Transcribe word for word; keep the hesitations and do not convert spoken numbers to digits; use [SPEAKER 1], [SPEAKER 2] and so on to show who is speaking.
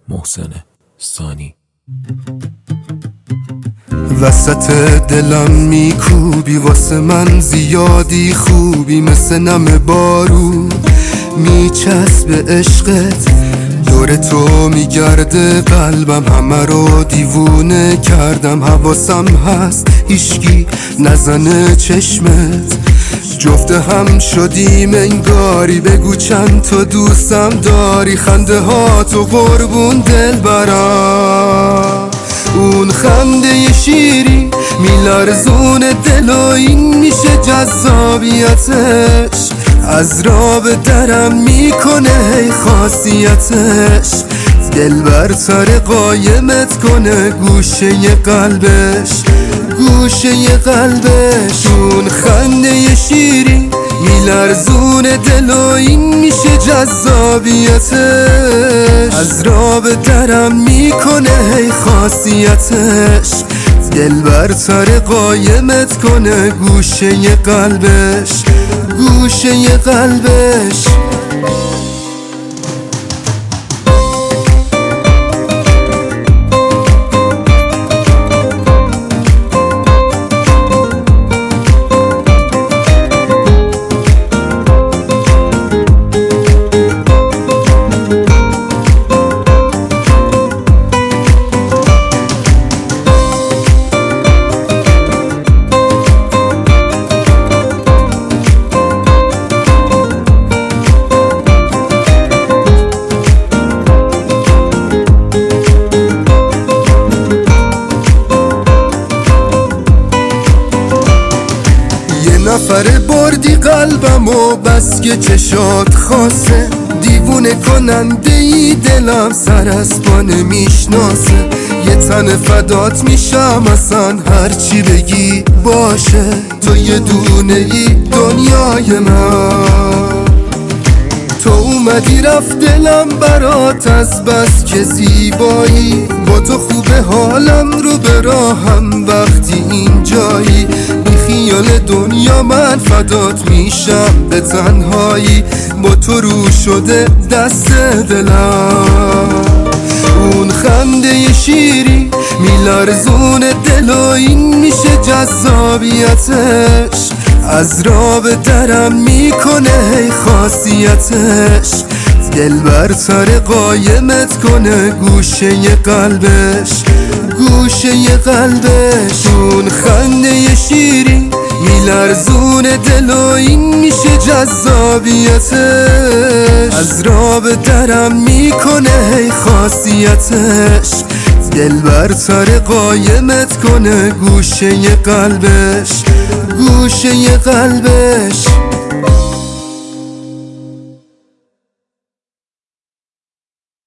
[SPEAKER 1] محسن سانی.
[SPEAKER 2] وسط دلم میکوبی واسه من زیادی خوبی، مثل نم بارون میچسب عشقت، دور تو میگرده قلبم، همه رو دیوونه کردم، حواسم هست هیشکی نزنه چشمت، جفت هم شدیم انگاری، بگو چند تا دوستم داری، خنده ها تو قربون دل برام، اون خنده شیری میلرزون دل و این میشه جذابیتش، از راب درم میکنه هی خاصیتش، دل بر سر قایمت کنه گوشه قلبش، گوشه قلبش، اون خنده شیری میلرزون دل و این میشه جذابیتش، از راب درم میکنه هی خاصیتش، دل بر سر قایمت کنه گوشه قلبش، گوشه قلبش. نفر بردی قلبم و بس که چشات خاصه، دیوونه کننده ای دلم سر از پا نمیشناسه، یه تن فدات میشم اصلا هرچی بگی باشه، تو یه دونه ای دنیای من، تو اومدی رفت دلم برات از بس که زیبایی، با تو خوبه حالم رو به راهم وقتی اینجایی، بی خیال دنیا من فدات میشم به تنهایی، با تو رو شده دست دلم، اون خنده شیری میلرزون دل و این میشه جذابیتش، از راب درم میکنه هی خاصیتش، دل بر سر قایمت کنه گوشه قلبش، گوشه قلبش، اون خنده شیری میلرزون دل و این میشه جذابیتش، از راب درم میکنه هی خاصیتش، دل بر سر قایمت کنه گوشه قلبش، گوشه قلبش.